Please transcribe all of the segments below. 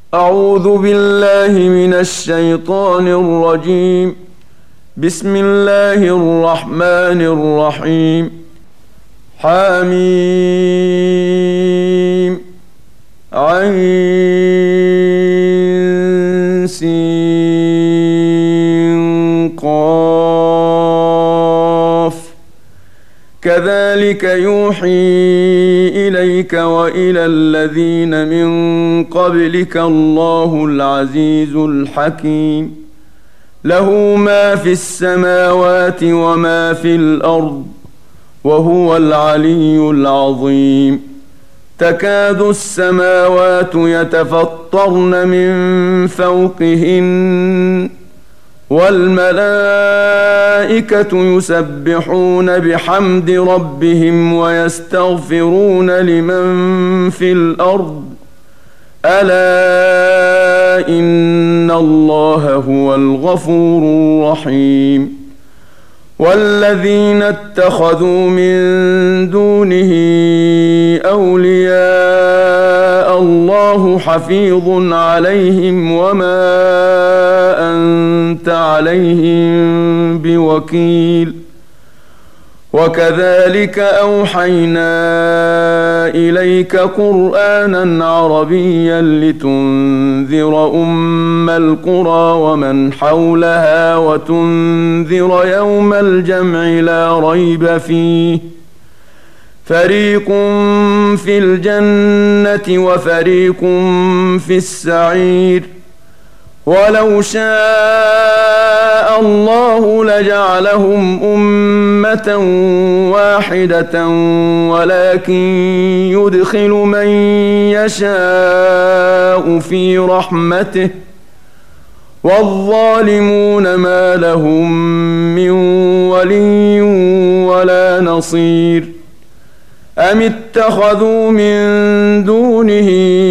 أعوذ بالله من الشيطان الرجيم. بسم الله الرحمن الرحيم. حميم عين سين قاف. كذلك يوحي إليك وإلى الذين من قبلك الله العزيز الحكيم. له ما في السماوات وما في الأرض وهو العلي العظيم. تكاد السماوات يتفطرن من فوقهن والملائكة يسبحون بحمد ربهم ويستغفرون لمن في الأرض ألا إن الله هو الغفور الرحيم. والذين اتخذوا من دونه أولياء الله حفيظ عليهم وما أنت عليهم بوكيل. وكذلك أوحينا إليك قرآنا عربيا لتنذر أم القرى ومن حولها وتنذر يوم الجمع لا ريب فيه. فريق في الجنة وفريق في السعير. ولو شاء الله لجعلهم أمة واحدة ولكن يدخل من يشاء في رحمته والظالمون ما لهم من ولي ولا نصير. أم اتخذوا من دونه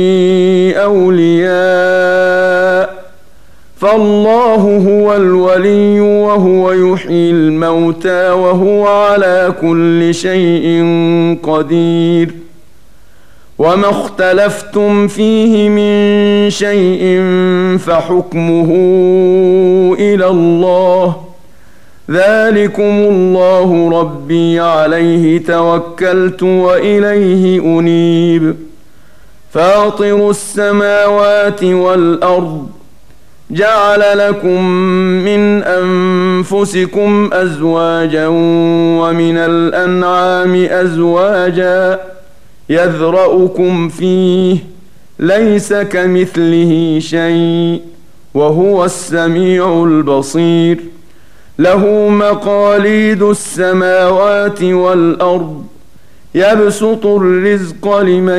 أولياء فالله هو الولي وهو يحيي الموتى وهو على كل شيء قدير. وما اختلفتم فيه من شيء فحكمه إلى الله. ذلكم الله ربي عليه توكلت وإليه أنيب. فاطر السماوات والأرض جعل لكم من أنفسكم أزواجا ومن الأنعام أزواجا يذرأكم فيه ليس كمثله شيء وهو السميع البصير. له مقاليد السماوات والأرض يبسط الرزق لمن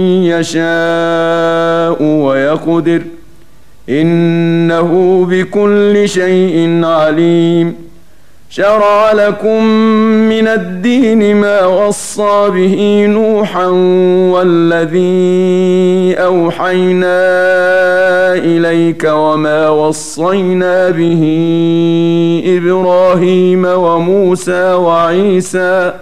يشاء ويقدر إنه بكل شيء عليم. شرع لكم من الدين ما وصى به نوحا والذي أوحينا إليك وما وصينا به إبراهيم وموسى وعيسى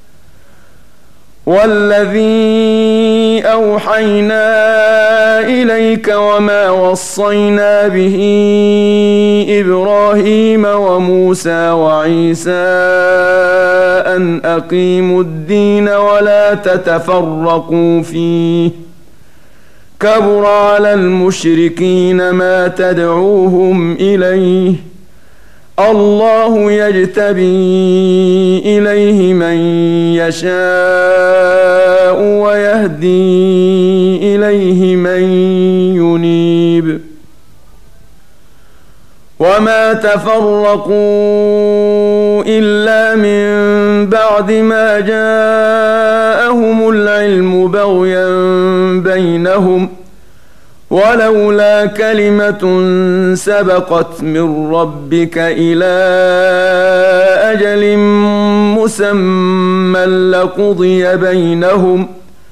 والذي أوحينا إليك وما وصينا به إبراهيم وموسى وعيسى أن أقيموا الدين ولا تتفرقوا فيه. كبر على المشركين ما تدعوهم إليه. الله يجتبي إليه من يشاء ويهدي إليه من ينيب. وما تفرقوا إلا من بعد ما جاءهم العلم بغيا بينهم ولولا كلمة سبقت من ربك إلى أجل مسمى لقضي بينهم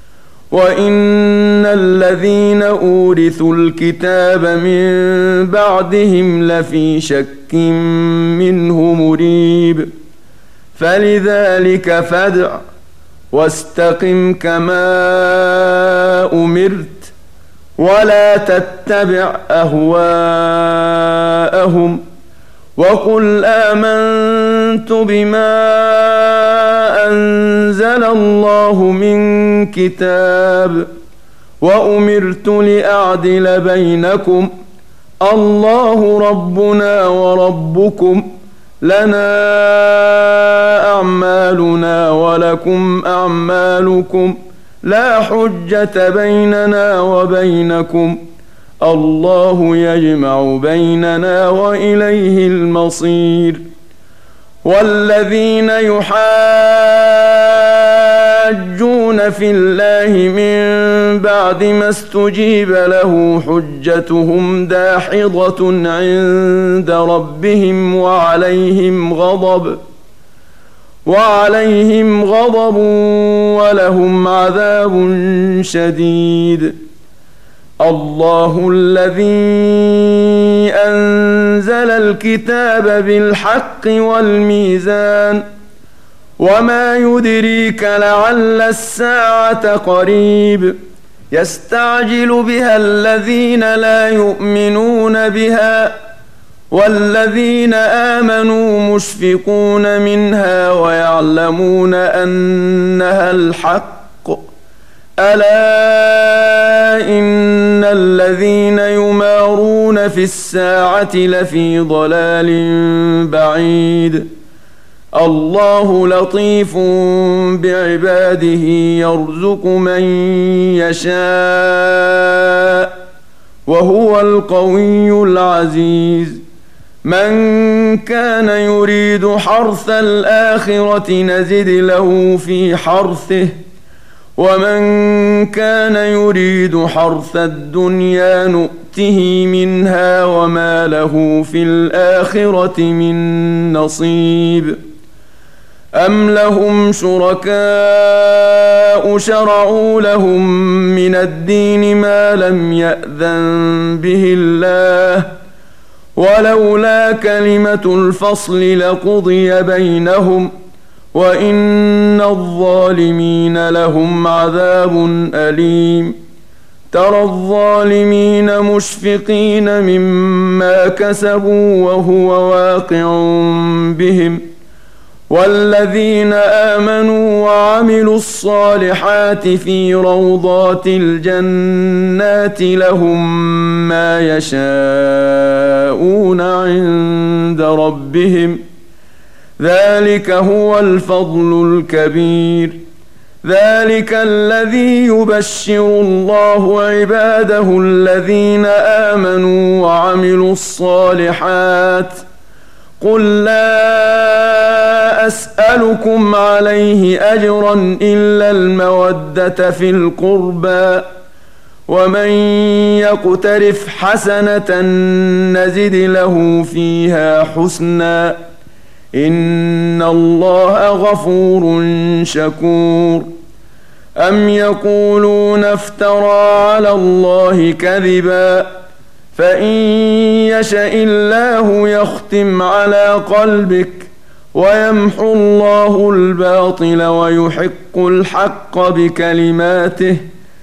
وإن الذين أورثوا الكتاب من بعدهم لفي شك منه مريب. فلذلك فادع واستقم كما أمرت ولا تتبع أهواءهم وقل آمنت بما أنزل الله من كتاب وأمرت لأعدل بينكم الله ربنا وربكم لنا أعمالنا ولكم أعمالكم لا حجة بيننا وبينكم الله يجمع بيننا وإليه المصير. والذين يحاجون في الله من بعد ما استجيب له حجتهم داحضة عند ربهم وعليهم غضب ولهم عذاب شديد. الله الذي أنزل الكتاب بالحق والميزان وما يدريك لعل الساعة قريب يستعجل بها الذين لا يؤمنون بها والذين آمنوا مشفقون منها ويعلمون أنها الحق ألا إن الذين يمارون في الساعة لفي ضلال بعيد. الله لطيف بعباده يرزق من يشاء وهو القوي العزيز. من كان يريد حرث الآخرة نزد له في حرثه ومن كان يريد حرث الدنيا نؤته منها وما له في الآخرة من نصيب. أم لهم شركاء شرعوا لهم من الدين ما لم يأذن به الله ولولا كلمة الفصل لقضي بينهم وإن الظالمين لهم عذاب أليم. ترى الظالمين مشفقين مما كسبوا وهو واقع بهم والذين آمنوا وعملوا الصالحات في روضات الجنات لهم ما يشاءون عند ربهم ذلك هو الفضل الكبير. ذلك الذي يبشر الله عباده الذين آمنوا وعملوا الصالحات قل لا أسألكم عليه أجرا إلا المودة في القربى ومن يقترف حسنة نزد له فيها حسنا إن الله غفور شكور. أم يقولون افترى على الله كذبا فإن يشأ الله يختم على قلبك ويمحو الله الباطل ويحق الحق بكلماته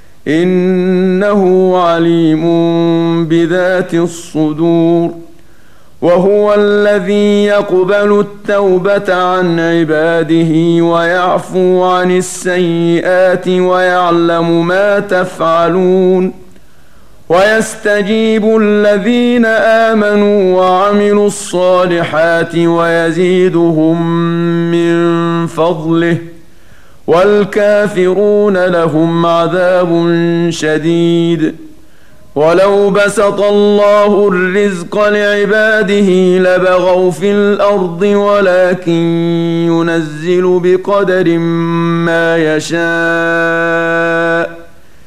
إنه عليم بذات الصدور. وهو الذي يقبل التوبة عن عباده ويعفو عن السيئات ويعلم ما تفعلون ويستجيب الذين آمنوا وعملوا الصالحات ويزيدهم من فضله والكافرون لهم عذاب شديد. ولو بسط الله الرزق لعباده لبغوا في الأرض ولكن ينزل بقدر ما يشاء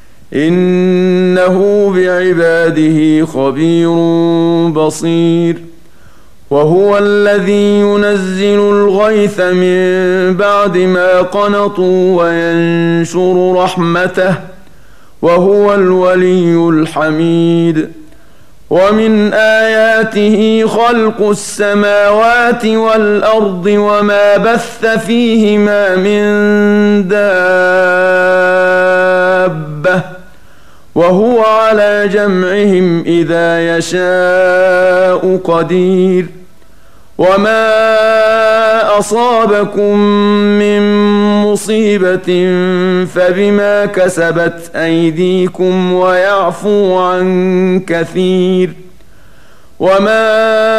إنه بعباده خبير بصير. وهو الذي ينزل الغيث من بعد ما قنطوا وينشر رحمته وهو الولي الحميد. ومن آياته خلق السماوات والأرض وما بث فيهما من دابة وهو على جمعهم إذا يشاء قدير وما أصابكم من مصيبة فبما كسبت أيديكم ويعفو عن كثير وما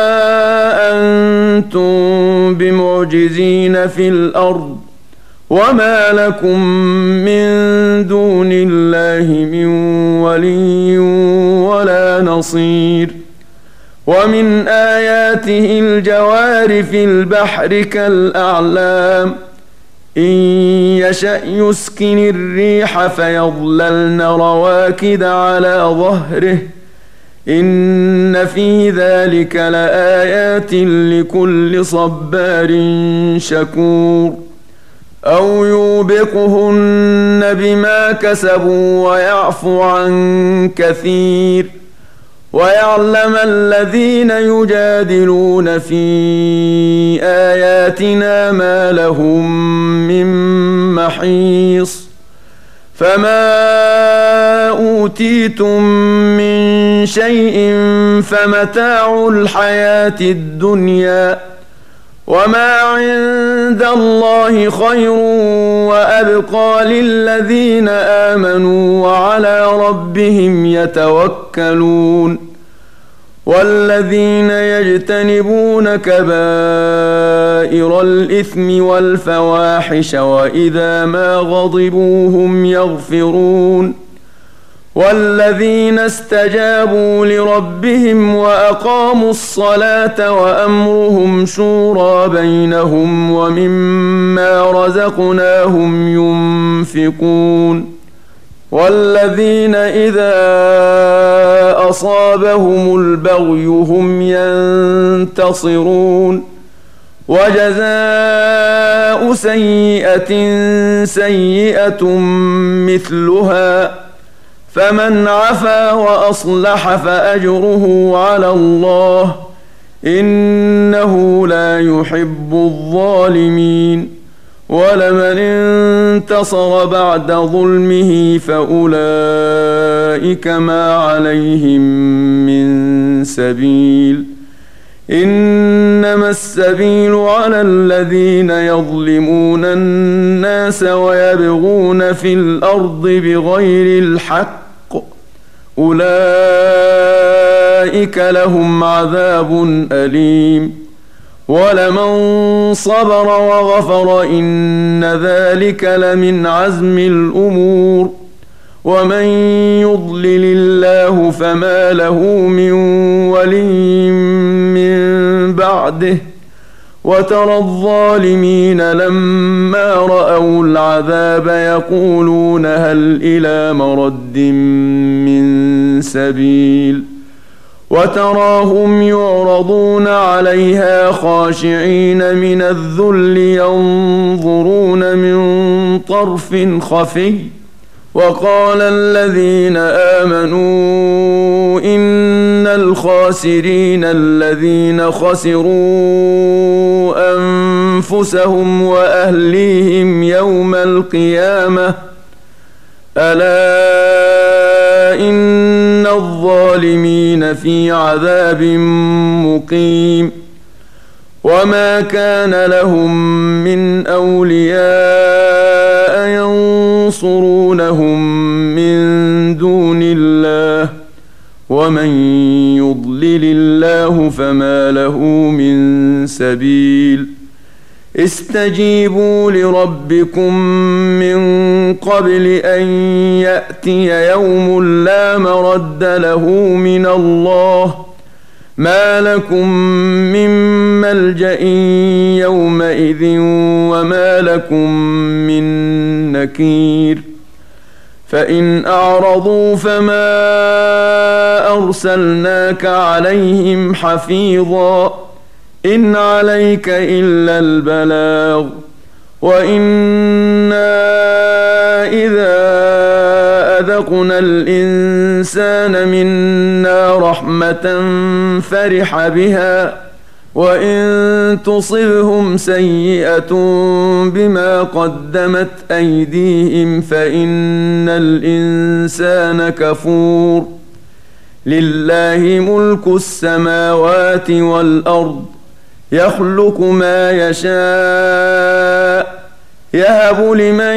أنتم بمعجزين في الأرض وما لكم من دون الله من ولي ولا نصير ومن آياته الجوار في البحر كالأعلام إن يشأ يسكن الريح فيظللن رواكد على ظهره إن في ذلك لآيات لكل صبار شكور أو يوبقهن بما كسبوا ويعفو عن كثير ويعلم الذين يجادلون في آياتنا ما لهم من محيص فما أوتيتم من شيء فمتاع الحياة الدنيا وما عند الله خير وأبقى للذين آمنوا وعلى ربهم يتوكلون والذين يجتنبون كبائر الإثم والفواحش وإذا ما غضبوا هم يغفرون والذين استجابوا لربهم وأقاموا الصلاة وأمرهم شورى بينهم ومما رزقناهم ينفقون والذين إذا أصابهم البغي هم ينتصرون وجزاء سيئة سيئة مثلها فمن عفا وأصلح فأجره على الله إنه لا يحب الظالمين ولمن انتصر بعد ظلمه فأولئك ما عليهم من سبيل إنما السبيل على الذين يظلمون الناس ويبغون في الأرض بغير الحق أولئك لهم عذاب أليم ولمن صبر وغفر إن ذلك لمن عزم الأمور ومن يضلل الله فما له من ولي من بعده وترى الظالمين لما رأوا العذاب يقولون هل إلى مرد من سبيل وتراهم يعرضون عليها خاشعين من الذل ينظرون من طرف خفي وقال الذين آمنوا إن الخاسرين الذين خسروا أنفسهم وأهليهم يوم القيامة ألا إن الظالمين في عذاب مقيم وما كان لهم من أولياء ينصرونهم من دون الله ومن يضلل الله فما له من سبيل استجيبوا لربكم من قبل أن يأتي يوم لا مرد له من الله ما لكم من ملجأ يومئذ وما لكم من نكير فإن أعرضوا فما أرسلناك عليهم حفيظا إن عليك إلا البلاغ وإنا إذا أذقنا الإنسان منا رحمة فرح بها وإن تصبهم سيئة بما قدمت أيديهم فإن الإنسان كفور. لله ملك السماوات والأرض يخلق ما يشاء يهب لمن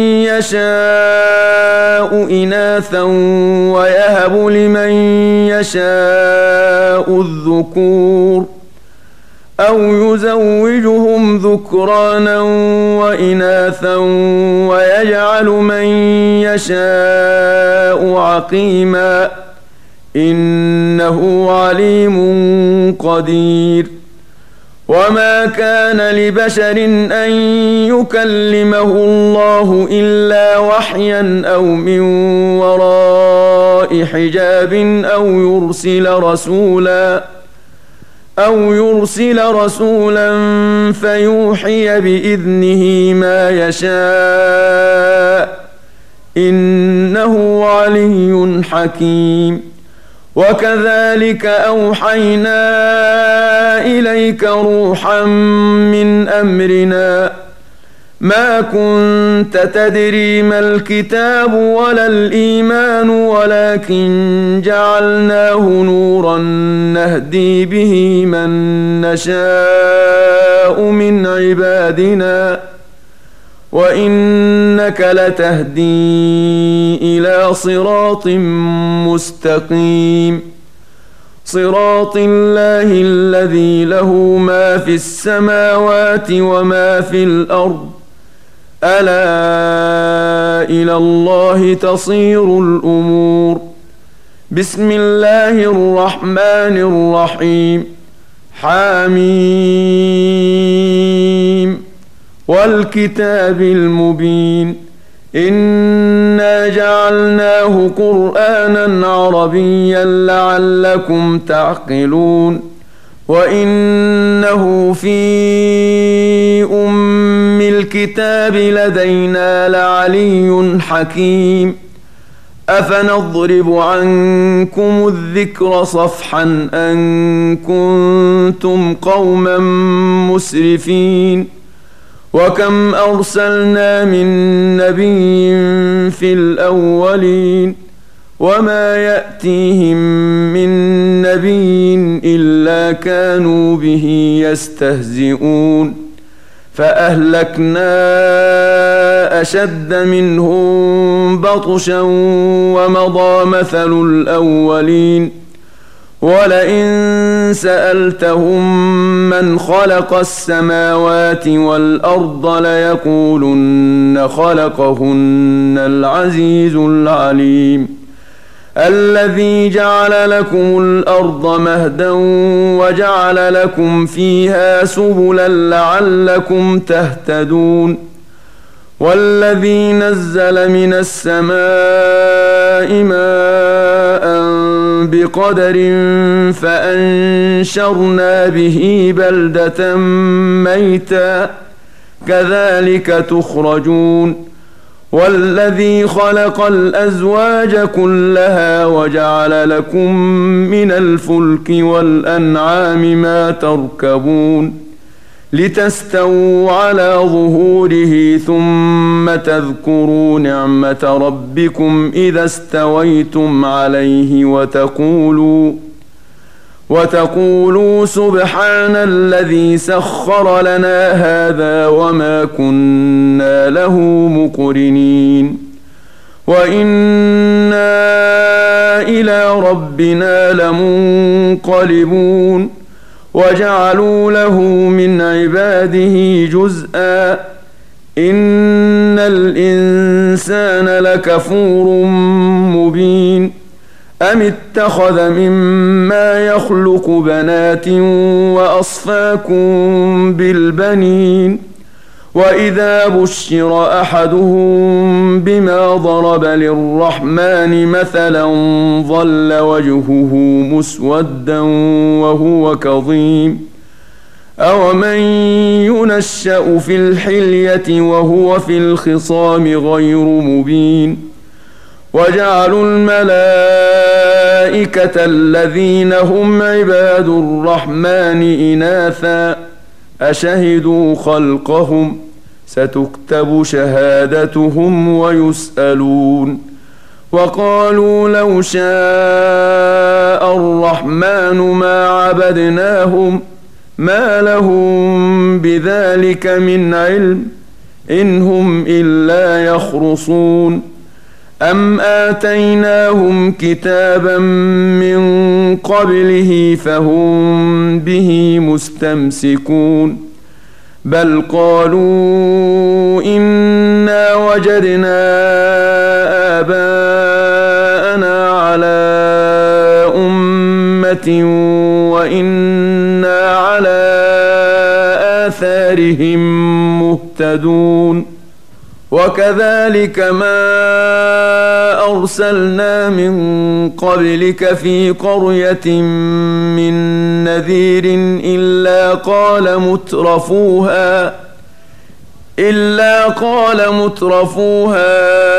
يشاء إناثا ويهب لمن يشاء الذكور أو يزوجهم ذكرانا وإناثا ويجعل من يشاء عقيما إنه عليم قدير. وما كان لبشر أن يكلمه الله إلا وحيا أو من وراء حجاب أو يرسل رسولا فيوحي بإذنه ما يشاء إنه علي حكيم. وكذلك أوحينا إليك روحا من أمرنا ما كنت تدري ما الكتاب ولا الإيمان ولكن جعلناه نورا نهدي به من نشاء من عبادنا وإنك لتهدي إلى صراط مستقيم. صراط الله الذي له ما في السماوات وما في الأرض ألا إلى الله تصير الأمور. بسم الله الرحمن الرحيم. حميم والكتاب المبين إنا جعلناه قرآنا عربيا لعلكم تعقلون. وإنه في أم الكتاب لدينا لعلي حكيم. أفنضرب عنكم الذكر صفحا أن كنتم قوما مسرفين. وكم أرسلنا من نبي في الأولين وما يأتيهم من نبي إلا كانوا به يستهزئون. فأهلكنا أشد منهم بطشا ومضى مثل الأولين. ولئن سألتهم من خلق السماوات والأرض ليقولن خلقهن العزيز العليم. الذي جعل لكم الأرض مهدا وجعل لكم فيها سبلا لعلكم تهتدون. والذي نزل من السماء ماء بقدر فأنشرنا به بلدة ميتا كذلك تخرجون. والذي خلق الأزواج كلها وجعل لكم من الفلك والأنعام ما تركبون لتستووا على ظهوره ثم تذكروا نعمة ربكم إذا استويتم عليه وتقولوا سبحان الذي سخر لنا هذا وما كنا له مقرنين وإنا إلى ربنا لمنقلبون. وجعلوا له من عباده جزءا إن الإنسان لكفور مبين. أم اتخذ مما يخلق بنات وأصفاكم بالبنين وإذا بشر أحدهم بما ضرب للرحمن مثلا ظل وجهه مسودا وهو كظيم. أومن ينشأ في الحلية وهو في الخصام غير مبين. وجعلوا الملائكة أولئكة الذين هم عباد الرحمن إناثا أشهدوا خلقهم ستكتب شهادتهم ويسألون وقالوا لو شاء الرحمن ما عبدناهم ما لهم بذلك من علم إن هم إلا يخرصون أم آتيناهم كتابا من قبله فهم به مستمسكون بل قالوا إنا وجدنا آباءنا على أمة وإنا على آثارهم مهتدون وكذلك ما أرسلنا من قبلك في قرية من نذير إلا قال مترفوها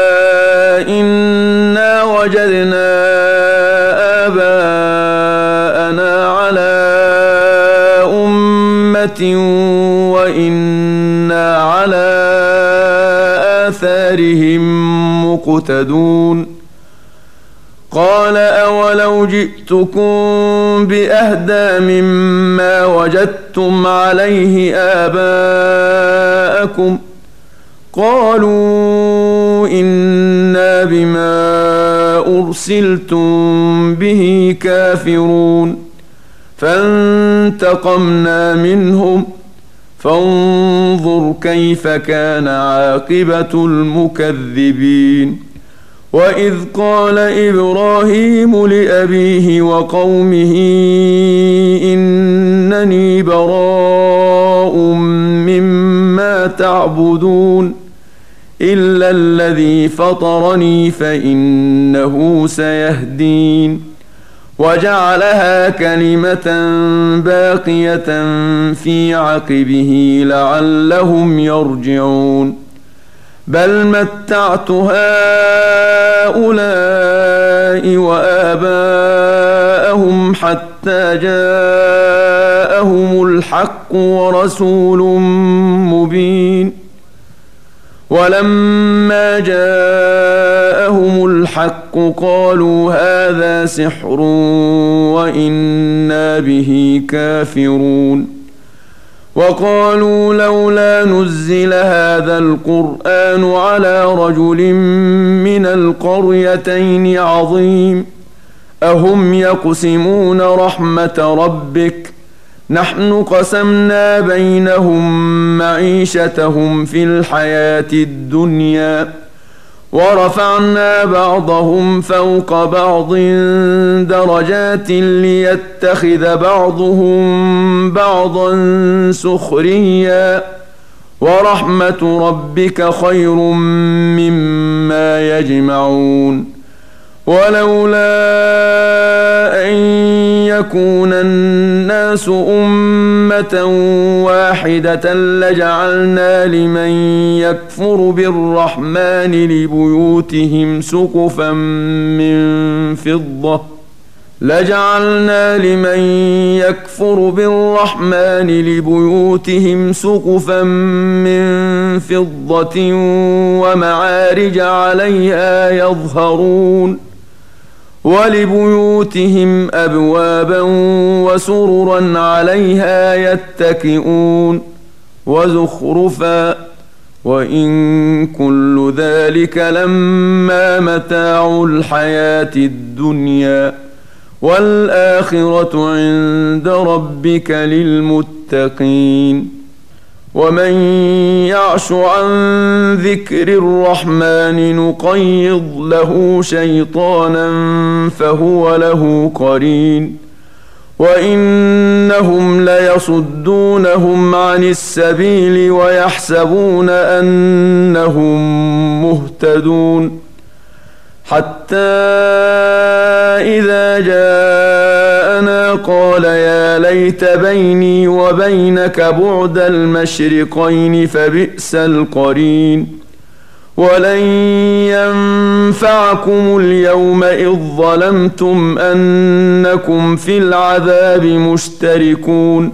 إنا وجدنا آباءنا على أمة وإنا على آثارهم مقتدون قال أولو جئتكم بأهدى مما وجدتم عليه آباءكم قالوا إنا بما أرسلتم به كافرون فانتقمنا منهم فانظر كيف كان عاقبة المكذبين وإذ قال إبراهيم لأبيه وقومه إنني براء مما تعبدون إلا الذي فطرني فإنه سيهدين وجعلها كلمة باقية في عقبه لعلهم يرجعون بل متعت هؤلاء وآباءهم حتى جاءهم الحق ورسول مبين ولما جاءهم الحق قالوا هذا سحر وإنا به كافرون وقالوا لولا نزل هذا القرآن على رجل من القريتين عظيم أهم يقسمون رحمة ربك نحن قسمنا بينهم معيشتهم في الحياة الدنيا ورفعنا بعضهم فوق بعض درجات ليتخذ بعضهم بعضا سخريا ورحمة ربك خير مما يجمعون ولولا أن يكون الناس أمة واحدة لجعلنا لمن يكفر بالرحمن لبيوتهم سقفا من فضة ومعارج عليها يظهرون ولبيوتهم أبوابا وسررا عليها يتكئون وزخرفا وإن كل ذلك لما متاع الحياة الدنيا والآخرة عند ربك للمتقين ومن يعش عن ذكر الرحمن نقيض له شيطانا فهو له قرين وإنهم ليصدونهم عن السبيل ويحسبون أنهم مهتدون حتى إذا جاءنا قال يا ليت بيني وبينك بعد المشرقين فبئس القرين ولن ينفعكم اليوم إذ ظلمتم أنكم في العذاب مشتركون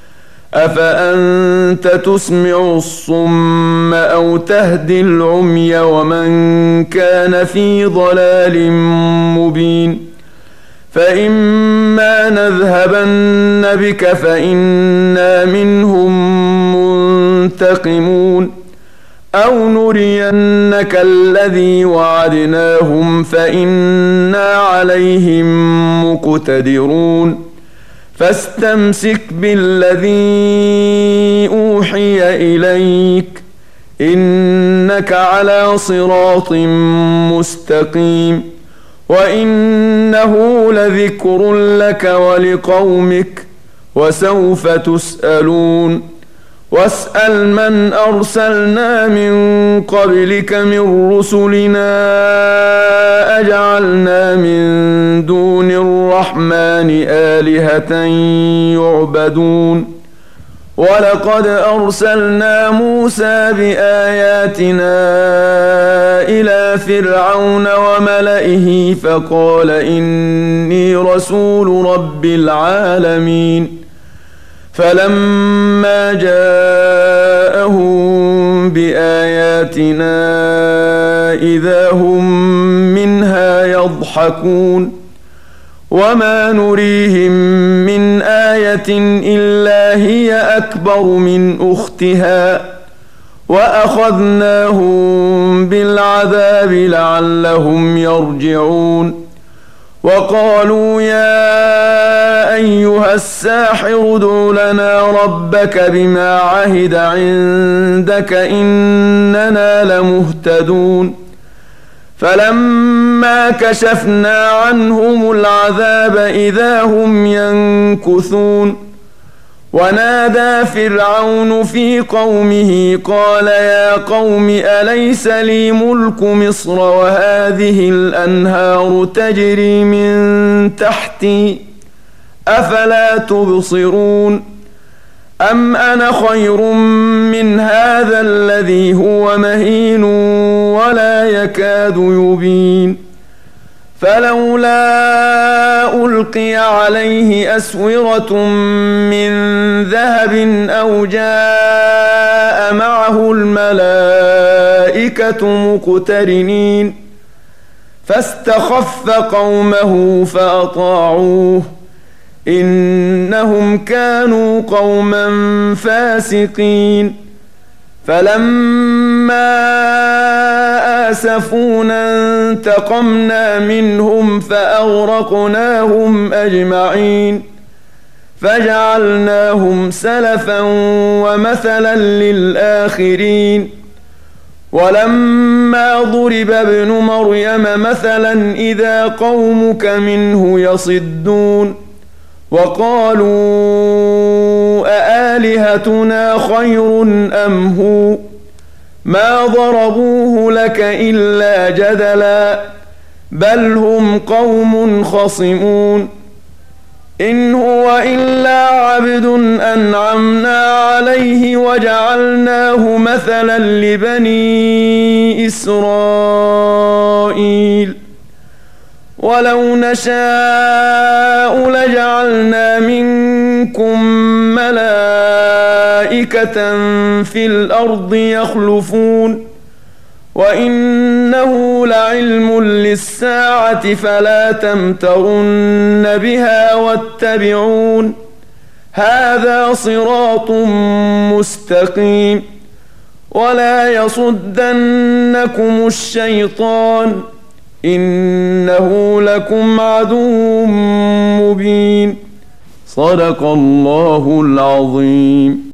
أفأنت تسمع الصم أو تهدي العمي ومن كان في ضلال مبين فإما نذهبن بك فإنا منهم منتقمون أو نرينك الذي وعدناهم فإنا عليهم مقتدرون فاستمسك بالذي أوحي إليك إنك على صراط مستقيم وإنه لذكر لك ولقومك وسوف تسألون واسأل من أرسلنا من قبلك من رسلنا أجعلنا من دون الرحمن آلهة يعبدون ولقد أرسلنا موسى بآياتنا إلى فرعون وملئه فقال إني رسول رب العالمين فلما جاءهم بآياتنا إذا هم منها يضحكون وما نريهم من آية إلا هي أكبر من أختها وأخذناهم بالعذاب لعلهم يرجعون وقالوا يا أيها الساحر ادع لنا ربك بما عهد عندك إننا لمهتدون فلما كشفنا عنهم العذاب إذا هم ينكثون ونادى فرعون في قومه قال يا قوم أليس لي ملك مصر وهذه الأنهار تجري من تحتي أفلا تبصرون أم أنا خير من هذا الذي هو مهين ولا يكاد يبين فلولا ألقي عليه أسورة من ذهب أو جاء معه الملائكة مقترنين فاستخف قومه فأطاعوه إنهم كانوا قوما فاسقين فلما آسفونا انتقمنا منهم فأغرقناهم أجمعين فجعلناهم سلفا ومثلا للآخرين ولما ضرب ابن مريم مثلا إذا قومك منه يصدون وقالوا أآلهتنا خير أم هو ما ضربوه لك إلا جدلا بل هم قوم خصمون إن هو إلا عبد أنعمنا عليه وجعلناه مثلا لبني إسرائيل ولو نشاء لجعلنا منكم ملائكة في الأرض يخلفون وإنه لعلم للساعة فلا تمترن بها واتبعون هذا صراط مستقيم ولا يصدنكم الشيطان إنه لكم عدو مبين صدق الله العظيم.